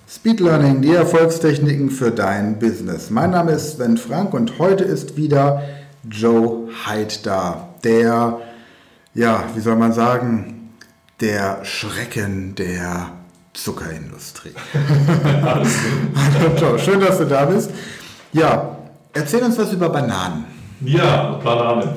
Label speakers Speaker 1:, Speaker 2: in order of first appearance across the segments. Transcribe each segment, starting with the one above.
Speaker 1: Speed Learning, die Erfolgstechniken für dein Business. Mein Name ist Sven Frank und heute ist wieder Joe Haidt da. Der, wie soll man sagen, der Schrecken der Zuckerindustrie. Hallo Joe, schön, dass du da bist. Ja, erzähl uns was über Bananen.
Speaker 2: Ja, Bananen.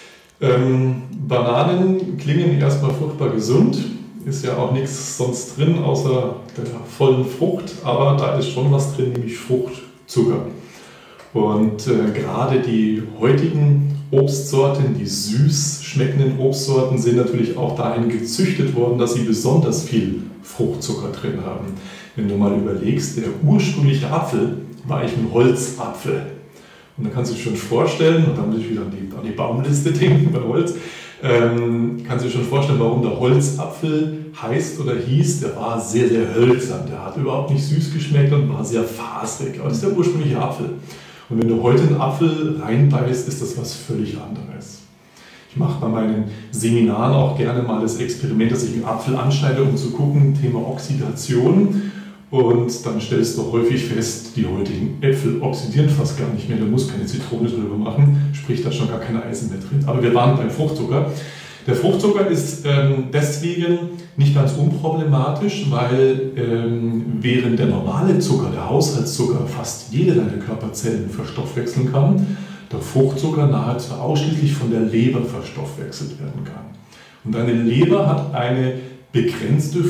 Speaker 2: Bananen klingen erstmal furchtbar gesund. Ist ja auch nichts sonst drin, außer der vollen Frucht, aber da ist schon was drin, nämlich Fruchtzucker. Und gerade die heutigen Obstsorten, die süß schmeckenden Obstsorten, sind natürlich auch dahin gezüchtet worden, dass sie besonders viel Fruchtzucker drin haben. Wenn du mal überlegst, der ursprüngliche Apfel war eigentlich ein Holzapfel. Und dann kannst du dir schon vorstellen, und dann muss ich wieder an die Baumliste denken bei Holz, kannst du dir schon vorstellen, warum der Holzapfel heißt oder hieß. Der war sehr, sehr hölzern, der hat überhaupt nicht süß geschmeckt und war sehr faserig. Aber das ist der ursprüngliche Apfel. Und wenn du heute einen Apfel reinbeißt, ist das was völlig anderes. Ich mache bei meinen Seminaren auch gerne mal das Experiment, dass ich einen Apfel anschneide, um zu gucken, Thema Oxidation. Und dann stellst du häufig fest, die heutigen Äpfel oxidieren fast gar nicht mehr. Da muss keine Zitrone drüber machen, sprich, da ist schon gar kein Eisen mehr drin. Aber wir waren beim Fruchtzucker. Der Fruchtzucker ist deswegen nicht ganz unproblematisch, weil während der normale Zucker, der Haushaltszucker, fast jede deiner Körperzellen verstoffwechseln kann, der Fruchtzucker nahezu ausschließlich von der Leber verstoffwechselt werden kann. Und deine Leber hat eine begrenzte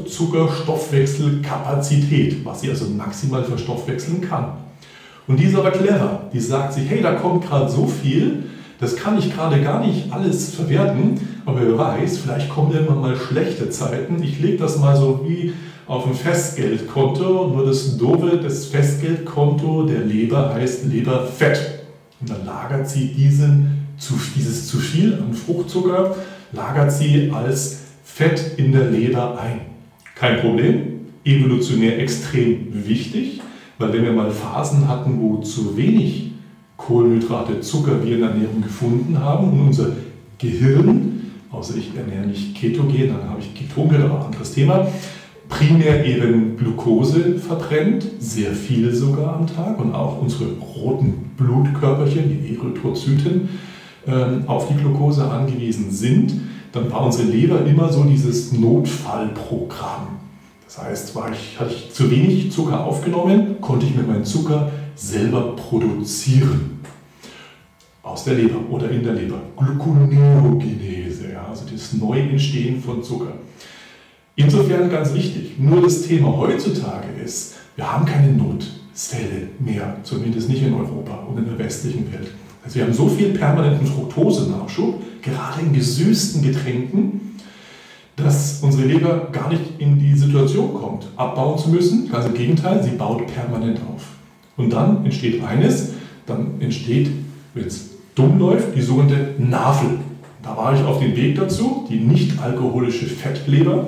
Speaker 2: Fruchtzuckerstoffwechselkapazität, was sie also maximal verstoffwechseln kann. Und die ist aber clever. Die sagt sich, hey, da kommt gerade so viel, das kann ich gerade gar nicht alles verwerten, aber wer weiß, vielleicht kommen irgendwann mal schlechte Zeiten. Ich lege das mal so wie auf ein Festgeldkonto, nur das Doofe, das Festgeldkonto der Leber heißt Leberfett. Und dann lagert sie dieses zu viel an Fruchtzucker, lagert sie als Fett in der Leber ein. Kein Problem, evolutionär extrem wichtig, weil wenn wir mal Phasen hatten, wo zu wenig Kohlenhydrate, Zucker wir in der Ernährung gefunden haben und unser Gehirn, außer ich ernähre mich ketogen, dann habe ich Ketone, aber anderes Thema, primär eben Glucose verbrennt, sehr viel sogar am Tag und auch unsere roten Blutkörperchen, die Erythrozyten, auf die Glucose angewiesen sind, dann war unsere Leber immer so dieses Notfallprogramm. Das heißt, hatte ich zu wenig Zucker aufgenommen, konnte ich mir meinen Zucker selber produzieren. Aus der Leber oder in der Leber. Gluconeogenese, also das Neuentstehen von Zucker. Insofern ganz wichtig, nur das Thema heutzutage ist, wir haben keine Notfälle mehr, zumindest nicht in Europa und in der westlichen Welt. Also wir haben so viel permanenten Fructosenachschub, gerade in gesüßten Getränken, dass unsere Leber gar nicht in die Situation kommt, abbauen zu müssen. Ganz im Gegenteil, sie baut permanent auf. Und dann entsteht wenn es dumm läuft, die sogenannte Nafel. Da war ich auf dem Weg dazu, die nicht alkoholische Fettleber.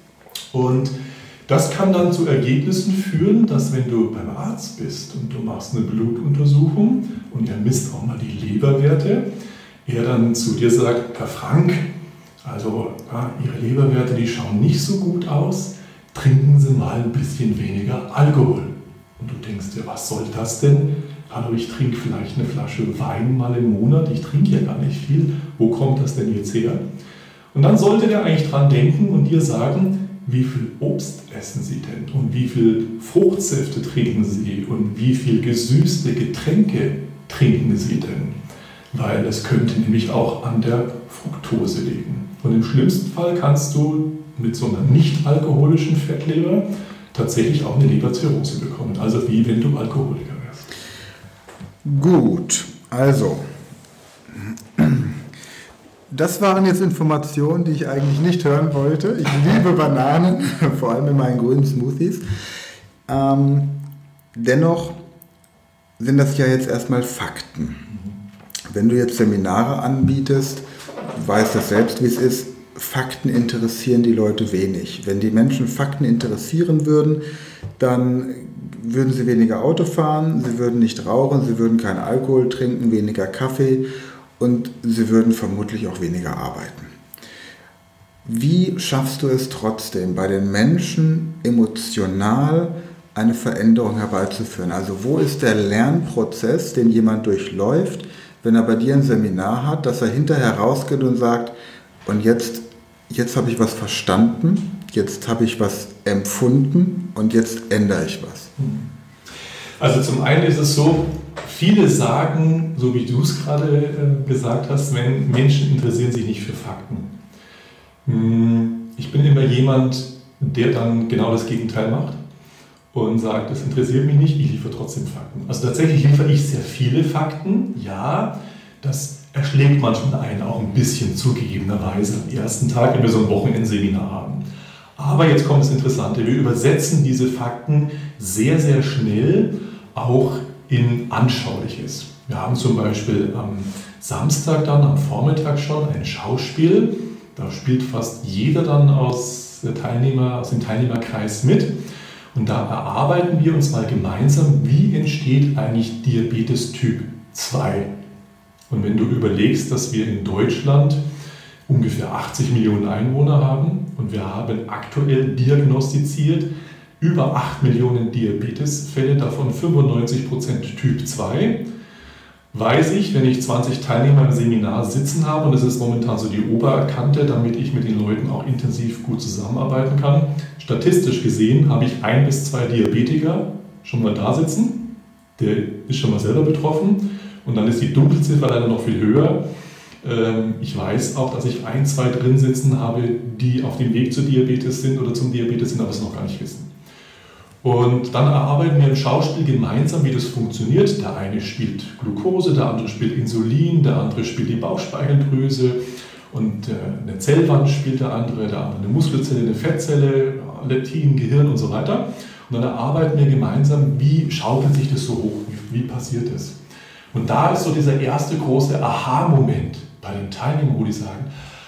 Speaker 2: Und das kann dann zu Ergebnissen führen, dass wenn du beim Arzt bist und du machst eine Blutuntersuchung und er misst auch mal die Leberwerte, er dann zu dir sagt, Herr Frank, also Ihre Leberwerte, die schauen nicht so gut aus, trinken Sie mal ein bisschen weniger Alkohol. Und du denkst dir, was soll das denn? Hallo, ich trinke vielleicht eine Flasche Wein mal im Monat, ich trinke ja gar nicht viel, wo kommt das denn jetzt her? Und dann sollte der eigentlich dran denken und dir sagen, wie viel Obst essen Sie denn und wie viel Fruchtsäfte trinken Sie und wie viel gesüßte Getränke trinken Sie denn? Weil das könnte nämlich auch an der Fructose liegen. Und im schlimmsten Fall kannst du mit so einer nicht alkoholischen Fettleber tatsächlich auch eine Leberzirrhose bekommen. Also wie wenn du Alkoholiker wärst.
Speaker 1: Gut, also das waren jetzt Informationen, die ich eigentlich nicht hören wollte. Ich liebe Bananen, vor allem in meinen grünen Smoothies. Dennoch sind das ja jetzt erstmal Fakten. Wenn du jetzt Seminare anbietest, du weißt das selbst, wie es ist, Fakten interessieren die Leute wenig. Wenn die Menschen Fakten interessieren würden, dann würden sie weniger Auto fahren, sie würden nicht rauchen, sie würden keinen Alkohol trinken, weniger Kaffee und sie würden vermutlich auch weniger arbeiten. Wie schaffst du es trotzdem, bei den Menschen emotional eine Veränderung herbeizuführen? Also wo ist der Lernprozess, den jemand durchläuft, wenn er bei dir ein Seminar hat, dass er hinterher rausgeht und sagt, und jetzt habe ich was verstanden, jetzt habe ich was empfunden und jetzt ändere ich was?
Speaker 2: Also zum einen ist es so, viele sagen, so wie du es gerade gesagt hast, Menschen interessieren sich nicht für Fakten. Ich bin immer jemand, der dann genau das Gegenteil macht und sagt, das interessiert mich nicht, ich liefere trotzdem Fakten. Also tatsächlich liefere ich sehr viele Fakten, ja, das erschlägt manchmal einen auch ein bisschen zugegebenerweise am ersten Tag, wenn wir so ein Wochenendseminar haben. Aber jetzt kommt das Interessante, wir übersetzen diese Fakten sehr, sehr schnell auch in Anschauliches. Wir haben zum Beispiel am Samstag dann, am Vormittag schon ein Schauspiel, da spielt fast jeder dann aus dem Teilnehmerkreis mit. Und da erarbeiten wir uns mal gemeinsam, wie entsteht eigentlich Diabetes Typ 2. Und wenn du überlegst, dass wir in Deutschland ungefähr 80 Millionen Einwohner haben und wir haben aktuell diagnostiziert über 8 Millionen Diabetesfälle, davon 95% Typ 2, weiß ich, wenn ich 20 Teilnehmer im Seminar sitzen habe, und das ist momentan so die Oberkante, damit ich mit den Leuten auch intensiv gut zusammenarbeiten kann, statistisch gesehen habe ich 1 bis 2 Diabetiker schon mal da sitzen, der ist schon mal selber betroffen, und dann ist die Dunkelziffer leider noch viel höher. Ich weiß auch, dass ich 1, 2 drin sitzen habe, die auf dem Weg zu Diabetes sind oder zum Diabetes sind, aber es noch gar nicht wissen. Und dann erarbeiten wir im Schauspiel gemeinsam, wie das funktioniert. Der eine spielt Glucose, der andere spielt Insulin, der andere spielt die Bauchspeicheldrüse und eine Zellwand spielt der andere eine Muskelzelle, eine Fettzelle, Leptin, Gehirn und so weiter. Und dann erarbeiten wir gemeinsam, wie schaukelt sich das so hoch, wie passiert das. Und da ist so dieser erste große Aha-Moment bei den Teilnehmern, wo die sagen,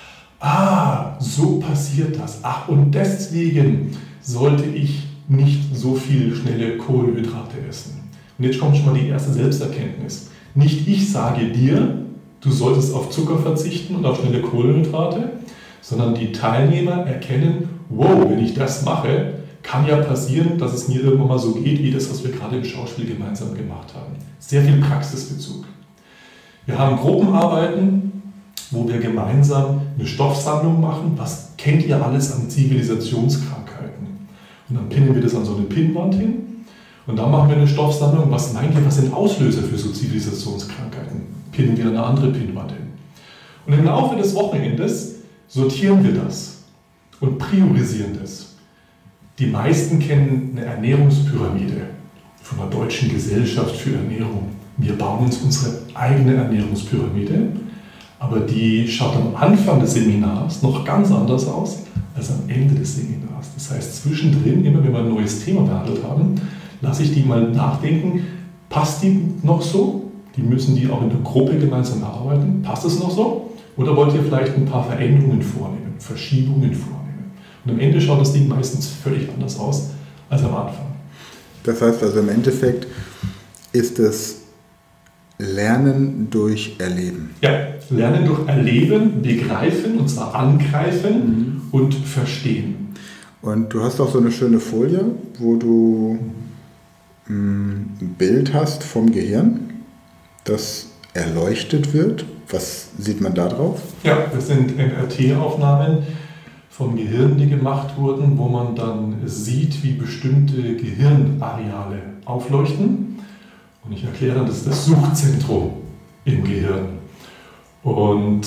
Speaker 2: so passiert das. Ach, und deswegen sollte ich nicht so viel schnelle Kohlenhydrate essen. Und jetzt kommt schon mal die erste Selbsterkenntnis. Nicht ich sage dir, du solltest auf Zucker verzichten und auf schnelle Kohlenhydrate, sondern die Teilnehmer erkennen, wow, wenn ich das mache, kann ja passieren, dass es mir irgendwann mal so geht, wie das, was wir gerade im Schauspiel gemeinsam gemacht haben. Sehr viel Praxisbezug. Wir haben Gruppenarbeiten, wo wir gemeinsam eine Stoffsammlung machen. Was kennt ihr alles an Zivilisationskrankheiten? Und dann pinnen wir das an so eine Pinnwand hin. Und dann machen wir eine Stoffsammlung. Was meint ihr, was sind Auslöser für so Zivilisationskrankheiten? Pinnen wir eine andere Pinnwand hin. Und im Laufe des Wochenendes sortieren wir das und priorisieren das. Die meisten kennen eine Ernährungspyramide von der Deutschen Gesellschaft für Ernährung. Wir bauen uns unsere eigene Ernährungspyramide, aber die schaut am Anfang des Seminars noch ganz anders aus als am Ende des Seminars. Das heißt, zwischendrin, immer wenn wir ein neues Thema behandelt haben, lasse ich die mal nachdenken, passt die noch so? Die müssen die auch in der Gruppe gemeinsam erarbeiten. Passt es noch so? Oder wollt ihr vielleicht ein paar Veränderungen vornehmen, Verschiebungen vornehmen? Und am Ende schaut das Ding meistens völlig anders aus als am Anfang.
Speaker 1: Das heißt also im Endeffekt ist es Lernen durch Erleben.
Speaker 2: Ja, Lernen durch Erleben, Begreifen, und zwar angreifen und verstehen.
Speaker 1: Und du hast auch so eine schöne Folie, wo du ein Bild hast vom Gehirn, das erleuchtet wird. Was sieht man da drauf?
Speaker 2: Ja, das sind MRT-Aufnahmen vom Gehirn, die gemacht wurden, wo man dann sieht, wie bestimmte Gehirnareale aufleuchten. Und ich erkläre dann, das ist das Suchzentrum im Gehirn. Und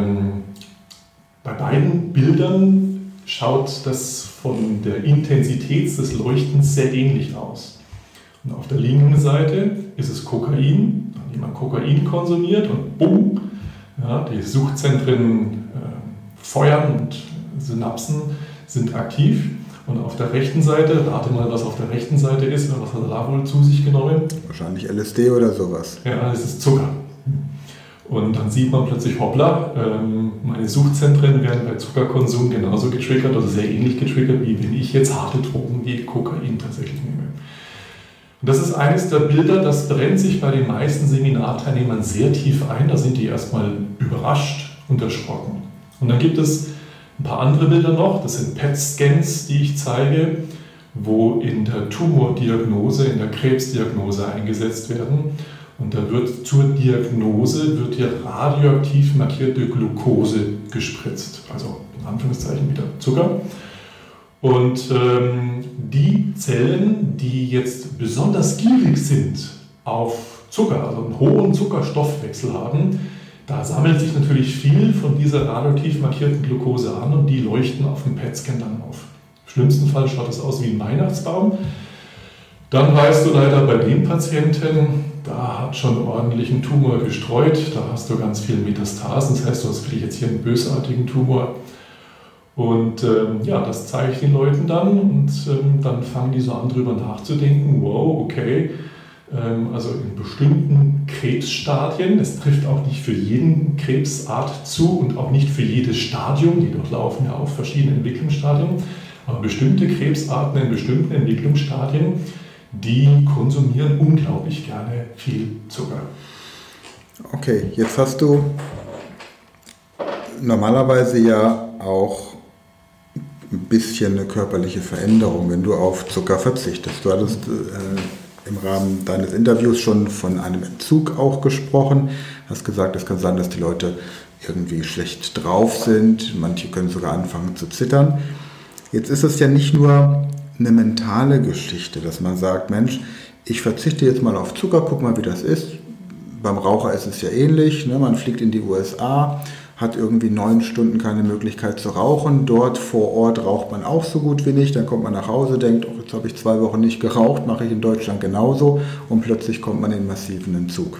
Speaker 2: bei beiden Bildern schaut das von der Intensität des Leuchtens sehr ähnlich aus. Und auf der linken Seite ist es Kokain, wenn jemand Kokain konsumiert und bumm, ja, die Suchzentren feuern und Synapsen sind aktiv. Und auf der rechten Seite, rate mal, was auf der rechten Seite ist, was hat er da wohl zu sich genommen?
Speaker 1: Wahrscheinlich LSD oder sowas.
Speaker 2: Ja, das ist Zucker. Und dann sieht man plötzlich, hoppla, meine Suchzentren werden bei Zuckerkonsum genauso getriggert, also sehr ähnlich getriggert, wie wenn ich jetzt harte Drogen wie Kokain tatsächlich nehme. Und das ist eines der Bilder, das brennt sich bei den meisten Seminarteilnehmern sehr tief ein, da sind die erstmal überrascht und erschrocken. Und dann gibt es ein paar andere Bilder noch, das sind PET-Scans, die ich zeige, wo in der Tumordiagnose, in der Krebsdiagnose eingesetzt werden. Und da wird zur Diagnose hier radioaktiv markierte Glucose gespritzt, also in Anführungszeichen wieder Zucker. Und die Zellen, die jetzt besonders gierig sind auf Zucker, also einen hohen Zuckerstoffwechsel haben, da sammelt sich natürlich viel von dieser radioaktiv markierten Glucose an und die leuchten auf dem PET-Scan dann auf. Im schlimmsten Fall schaut es aus wie ein Weihnachtsbaum. Dann weißt du leider bei dem Patienten, da hat schon ordentlich ein Tumor gestreut, da hast du ganz viele Metastasen, das heißt, du hast vielleicht jetzt hier einen bösartigen Tumor. Und das zeige ich den Leuten dann und dann fangen die so an, drüber nachzudenken, wow, okay, also in bestimmten Krebsstadien, das trifft auch nicht für jeden Krebsart zu und auch nicht für jedes Stadium, die durchlaufen ja auch verschiedene Entwicklungsstadien, aber bestimmte Krebsarten in bestimmten Entwicklungsstadien, die konsumieren unglaublich gerne viel Zucker.
Speaker 1: Okay, jetzt hast du normalerweise ja auch ein bisschen eine körperliche Veränderung, wenn du auf Zucker verzichtest. Du hattest im Rahmen deines Interviews schon von einem Entzug auch gesprochen. Hast gesagt, es kann sein, dass die Leute irgendwie schlecht drauf sind. Manche können sogar anfangen zu zittern. Jetzt ist es ja nicht nur eine mentale Geschichte, dass man sagt, Mensch, ich verzichte jetzt mal auf Zucker, guck mal, wie das ist. Beim Raucher ist es ja ähnlich. Ne? Man fliegt in die USA, hat irgendwie 9 Stunden keine Möglichkeit zu rauchen. Dort vor Ort raucht man auch so gut wie nicht. Dann kommt man nach Hause, denkt, oh, jetzt habe ich 2 Wochen nicht geraucht, mache ich in Deutschland genauso. Und plötzlich kommt man in massiven Entzug.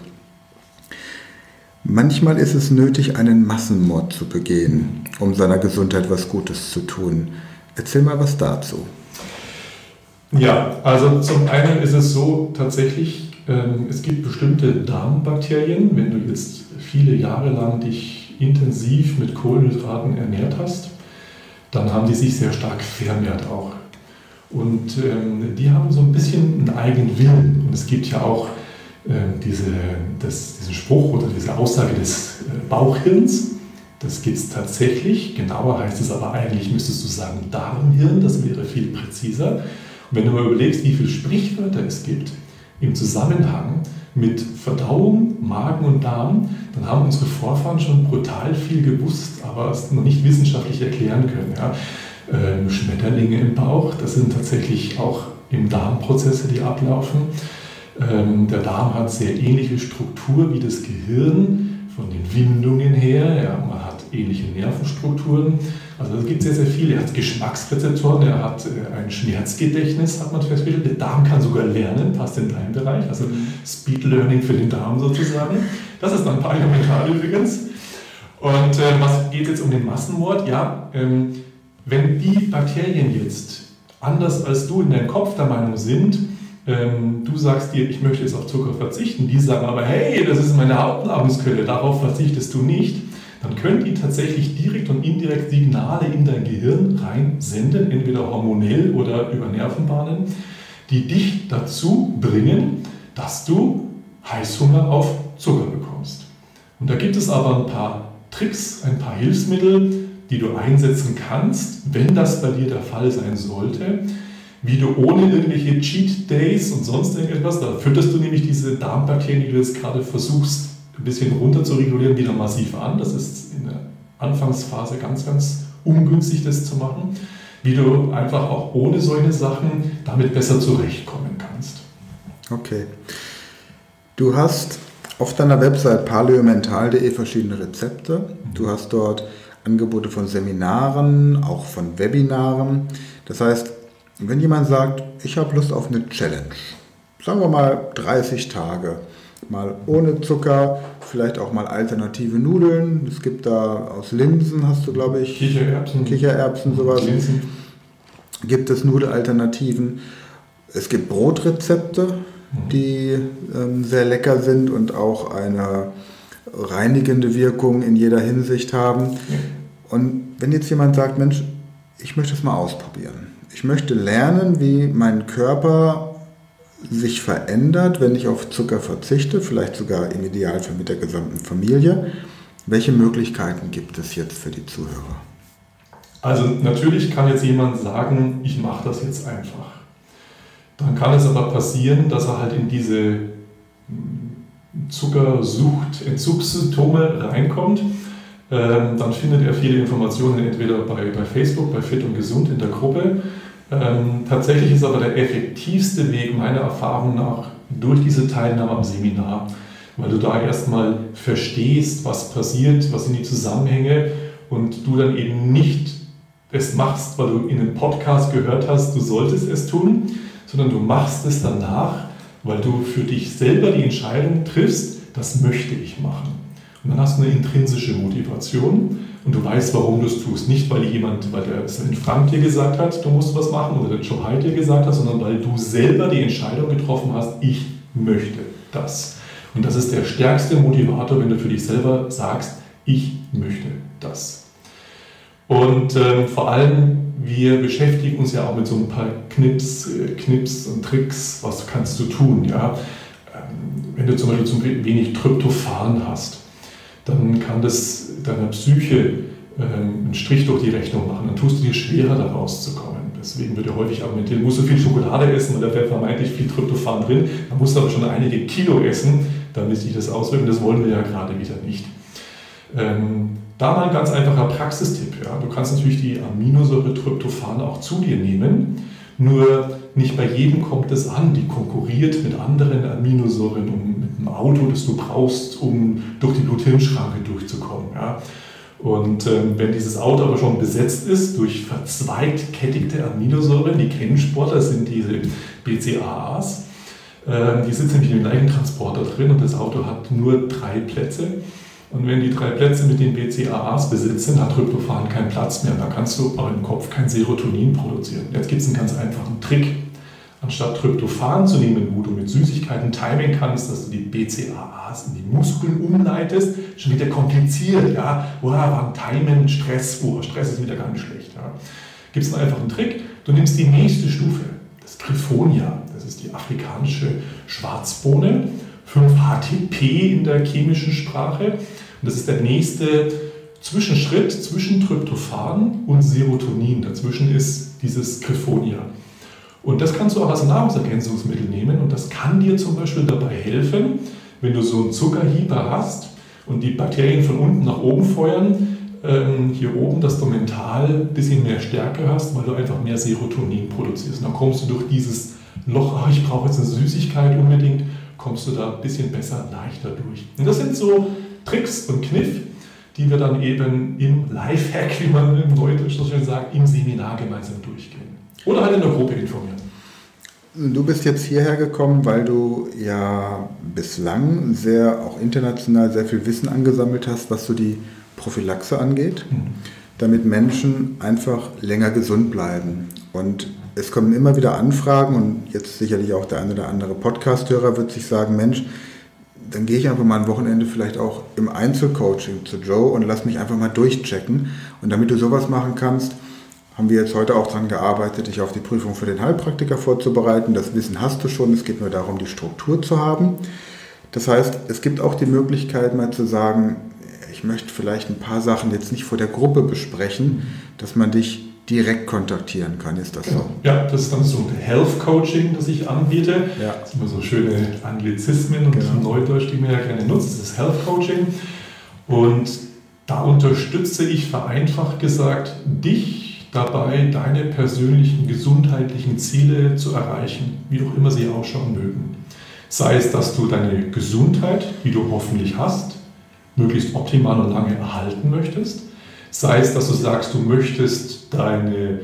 Speaker 1: Manchmal ist es nötig, einen Massenmord zu begehen, um seiner Gesundheit was Gutes zu tun. Erzähl mal was dazu.
Speaker 2: Ja, also zum einen ist es so tatsächlich, es gibt bestimmte Darmbakterien, wenn du jetzt viele Jahre lang dich intensiv mit Kohlenhydraten ernährt hast, dann haben die sich sehr stark vermehrt auch. Und die haben so ein bisschen einen eigenen Willen. Und es gibt ja auch diesen Spruch oder diese Aussage des Bauchhirns. Das gibt es tatsächlich. Genauer heißt es aber eigentlich, müsstest du sagen, Darmhirn. Das wäre viel präziser. Und wenn du mal überlegst, wie viele Sprichwörter es gibt im Zusammenhang mit Verdauung, Magen und Darm, dann haben unsere Vorfahren schon brutal viel gewusst, aber es noch nicht wissenschaftlich erklären können. Ja. Schmetterlinge im Bauch, das sind tatsächlich auch im Darm Prozesse, die ablaufen. Der Darm hat sehr ähnliche Struktur wie das Gehirn, von den Windungen her. Ja, man hat ähnliche Nervenstrukturen. Also es gibt sehr, sehr viel. Er hat Geschmacksrezeptoren, er hat ein Schmerzgedächtnis, hat man festgestellt. Der Darm kann sogar lernen, passt in deinen Bereich. Also Speed Learning für den Darm sozusagen. Das ist dann parlamentar übrigens. Und was geht jetzt um den Massenmord? Ja, wenn die Bakterien jetzt anders als du in deinem Kopf der Meinung sind, du sagst dir, ich möchte jetzt auf Zucker verzichten, die sagen aber, hey, das ist meine Hauptnahrungsquelle, darauf verzichtest du nicht, dann können die tatsächlich direkt und indirekt Signale in dein Gehirn reinsenden, entweder hormonell oder über Nervenbahnen, die dich dazu bringen, dass du Heißhunger auf Zucker bekommst. Und da gibt es aber ein paar Tricks, ein paar Hilfsmittel, die du einsetzen kannst, wenn das bei dir der Fall sein sollte, wie du ohne irgendwelche Cheat Days und sonst irgendetwas, da fütterst du nämlich diese Darmbakterien, die du jetzt gerade versuchst, ein bisschen runter zu regulieren, wieder massiv an. Das ist in der Anfangsphase ganz, ganz ungünstig, das zu machen. Wie du einfach auch ohne solche Sachen damit besser zurechtkommen kannst.
Speaker 1: Okay. Du hast auf deiner Website paleomental.de verschiedene Rezepte. Du hast dort Angebote von Seminaren, auch von Webinaren. Das heißt, wenn jemand sagt, ich habe Lust auf eine Challenge, sagen wir mal 30 Tage, mal ohne Zucker, vielleicht auch mal alternative Nudeln. Es gibt da aus Linsen, hast du glaube ich, Kichererbsen, sowas.
Speaker 2: Linsen.
Speaker 1: Gibt es Nudelalternativen. Es gibt Brotrezepte, die sehr lecker sind und auch eine reinigende Wirkung in jeder Hinsicht haben.
Speaker 2: Ja.
Speaker 1: Und wenn jetzt jemand sagt, Mensch, ich möchte es mal ausprobieren. Ich möchte lernen, wie mein Körper sich verändert, wenn ich auf Zucker verzichte, vielleicht sogar im Idealfall mit der gesamten Familie. Welche Möglichkeiten gibt es jetzt für die Zuhörer?
Speaker 2: Also natürlich kann jetzt jemand sagen, ich mache das jetzt einfach. kann es aber passieren, dass er halt in diese Zuckersucht, Entzugssymptome reinkommt. Dann findet er viele Informationen entweder bei Facebook, bei Fit und Gesund in der Gruppe. Tatsächlich ist aber der effektivste Weg meiner Erfahrung nach durch diese Teilnahme am Seminar, weil du da erstmal verstehst, was passiert, was sind die Zusammenhänge und du dann eben nicht es machst, weil du in einem Podcast gehört hast, du solltest es tun, sondern du machst es danach, weil du für dich selber die Entscheidung triffst, das möchte ich machen. Und dann hast du eine intrinsische Motivation und du weißt, warum du es tust. Nicht, weil der Sven Frank dir gesagt hat, du musst was machen oder der Joe Hyde dir gesagt hat, sondern weil du selber die Entscheidung getroffen hast, ich möchte das. Und das ist der stärkste Motivator, wenn du für dich selber sagst, ich möchte das. Und vor allem, wir beschäftigen uns ja auch mit so ein paar Knips und Tricks, was kannst du tun. Ja? Wenn du zum Beispiel zu wenig Tryptophan hast, dann kann das deiner Psyche einen Strich durch die Rechnung machen. Dann tust du dir schwerer, da rauszukommen. Deswegen wird ja häufig argumentiert, du musst so viel Schokolade essen, weil da wäre vermeintlich viel Tryptophan drin. Da musst du aber schon einige Kilo essen, damit sich das auswirkt. Das wollen wir ja gerade wieder nicht. Da mal ein ganz einfacher Praxistipp. Ja. Du kannst natürlich die Aminosäure Tryptophan auch zu dir nehmen, nur nicht bei jedem kommt es an. Die konkurriert mit anderen Aminosäuren mit dem Auto, das du brauchst, um durch die Blut-Hirn-Schranke durchzukommen. Ja. Und wenn dieses Auto aber schon besetzt ist durch verzweigt kettigte Aminosäuren, die kennen Sportler, das sind diese BCAAs, die sitzen nämlich in dem gleichen Transporter drin und das Auto hat nur 3 Plätze. Und wenn die 3 Plätze mit den BCAAs besetzt sind, hat Tryptophan keinen Platz mehr. Da kannst du aber im Kopf kein Serotonin produzieren. Jetzt gibt es einen ganz einfachen Trick. Anstatt Tryptophan zu nehmen, wo du mit Süßigkeiten timen kannst, dass du die BCAAs in die Muskeln umleitest, schon wieder kompliziert. Ja? Wann timen, Stress, Stress ist wieder gar nicht schlecht. Ja? Gibt es einen einfachen Trick. Du nimmst die nächste Stufe, das Griffonia, das ist die afrikanische Schwarzbohne, 5-HTP in der chemischen Sprache. Und das ist der nächste Zwischenschritt zwischen Tryptophan und Serotonin. Dazwischen ist dieses Griffonia. Und das kannst du auch als Nahrungsergänzungsmittel nehmen und das kann dir zum Beispiel dabei helfen, wenn du so einen Zuckerhieber hast und die Bakterien von unten nach oben feuern, hier oben, dass du mental ein bisschen mehr Stärke hast, weil du einfach mehr Serotonin produzierst. Und dann kommst du durch dieses Loch, ich brauche jetzt eine Süßigkeit unbedingt, kommst du da ein bisschen besser, leichter durch. Und das sind so Tricks und Kniff, die wir dann eben im Lifehack, wie man im Neudeutsch so schön sagt, im Seminar gemeinsam durchgehen. Oder halt in der Gruppe informieren.
Speaker 1: Du bist jetzt hierher gekommen, weil du ja bislang auch international sehr viel Wissen angesammelt hast, was so die Prophylaxe angeht, damit Menschen einfach länger gesund bleiben. Und es kommen immer wieder Anfragen und jetzt sicherlich auch der eine oder andere Podcast-Hörer wird sich sagen, Mensch, dann gehe ich einfach mal ein Wochenende vielleicht auch im Einzelcoaching zu Joe und lass mich einfach mal durchchecken. Und damit du sowas machen kannst, haben wir jetzt heute auch daran gearbeitet, dich auf die Prüfung für den Heilpraktiker vorzubereiten. Das Wissen hast du schon, es geht nur darum, die Struktur zu haben. Das heißt, es gibt auch die Möglichkeit, mal zu sagen, ich möchte vielleicht ein paar Sachen jetzt nicht vor der Gruppe besprechen, dass man dich direkt kontaktieren kann. Ist das so?
Speaker 2: Ja, das ist dann so ein Health Coaching, das ich anbiete.
Speaker 1: Ja.
Speaker 2: Das sind immer so schöne Anglizismen und Neudeutsch, die man ja gerne nutzt. Das ist Health Coaching. Und da unterstütze ich, vereinfacht gesagt, dich dabei, deine persönlichen gesundheitlichen Ziele zu erreichen, wie auch immer sie ausschauen mögen. Sei es, dass du deine Gesundheit, die du hoffentlich hast, möglichst optimal und lange erhalten möchtest. Sei es, dass du sagst, du möchtest deine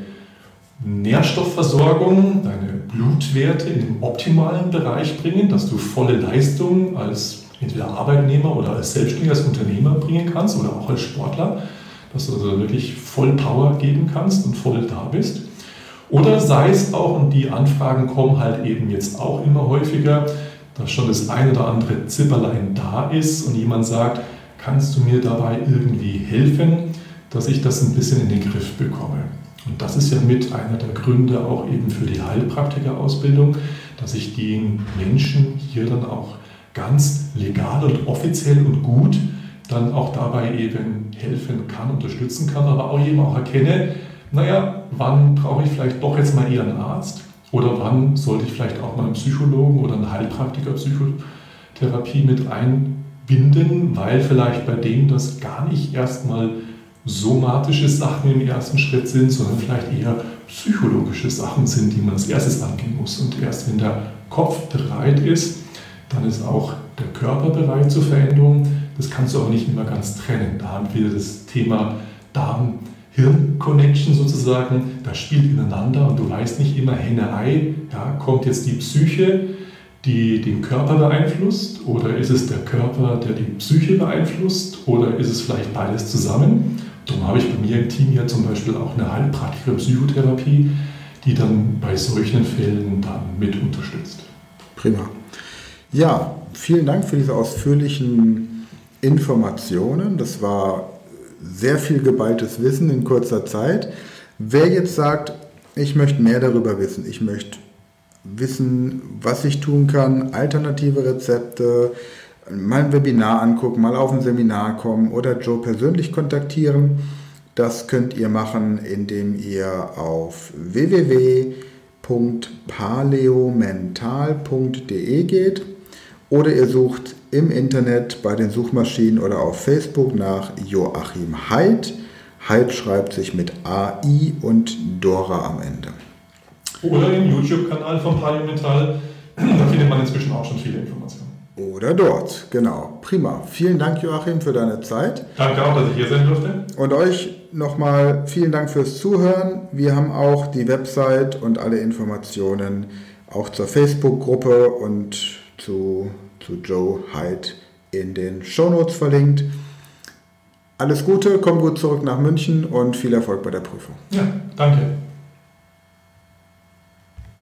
Speaker 2: Nährstoffversorgung, deine Blutwerte in den optimalen Bereich bringen, dass du volle Leistung als entweder Arbeitnehmer oder als Selbstständiger, als Unternehmer bringen kannst oder auch als Sportler, dass du also wirklich voll Power geben kannst und voll da bist. Oder sei es auch, und die Anfragen kommen halt eben jetzt auch immer häufiger, dass schon das ein oder andere Zipperlein da ist und jemand sagt, kannst du mir dabei irgendwie helfen, dass ich das ein bisschen in den Griff bekomme. Und das ist ja mit einer der Gründe auch eben für die Heilpraktikerausbildung, dass ich den Menschen hier dann auch ganz legal und offiziell und gut dann auch dabei eben helfen kann, unterstützen kann, aber auch eben auch erkenne, wann brauche ich vielleicht doch jetzt mal eher einen Arzt Oder wann sollte ich vielleicht auch mal einen Psychologen oder einen Heilpraktiker Psychotherapie mit einbinden, weil vielleicht bei denen das gar nicht erstmal somatische Sachen im ersten Schritt sind, sondern vielleicht eher psychologische Sachen sind, die man als erstes angehen muss. Und erst wenn der Kopf bereit ist, dann ist auch der Körper bereit zur Veränderung. Das kannst du aber nicht immer ganz trennen. Da haben wir das Thema Darm-Hirn-Connection sozusagen. Das spielt ineinander und du weißt nicht immer Henne-Ei. Ja, kommt jetzt die Psyche, die den Körper beeinflusst, oder ist es der Körper, der die Psyche beeinflusst, oder ist es vielleicht beides zusammen? Darum habe ich bei mir im Team ja zum Beispiel auch eine Heilpraktiker-Psychotherapie, die dann bei solchen Fällen dann mit unterstützt.
Speaker 1: Prima. Ja, vielen Dank für diese ausführlichen Informationen. Das war sehr viel geballtes Wissen in kurzer Zeit. Wer jetzt sagt, ich möchte mehr darüber wissen, ich möchte wissen, was ich tun kann, alternative Rezepte, mal ein Webinar angucken, mal auf ein Seminar kommen oder Joe persönlich kontaktieren. Das könnt ihr machen, indem ihr auf www.paleomental.de geht oder ihr sucht im Internet bei den Suchmaschinen oder auf Facebook nach Joachim Haidt. Haidt schreibt sich mit AI und Dora am Ende.
Speaker 2: Oder im YouTube-Kanal von Paleomental, da findet man inzwischen auch schon viele Informationen.
Speaker 1: Oder dort, genau. Prima. Vielen Dank, Joachim, für deine Zeit.
Speaker 2: Danke auch, dass ich hier sein durfte.
Speaker 1: Und euch nochmal vielen Dank fürs Zuhören. Wir haben auch die Website und alle Informationen auch zur Facebook-Gruppe und zu Joe Haidt in den Shownotes verlinkt. Alles Gute, komm gut zurück nach München und viel Erfolg bei der Prüfung.
Speaker 2: Ja, danke.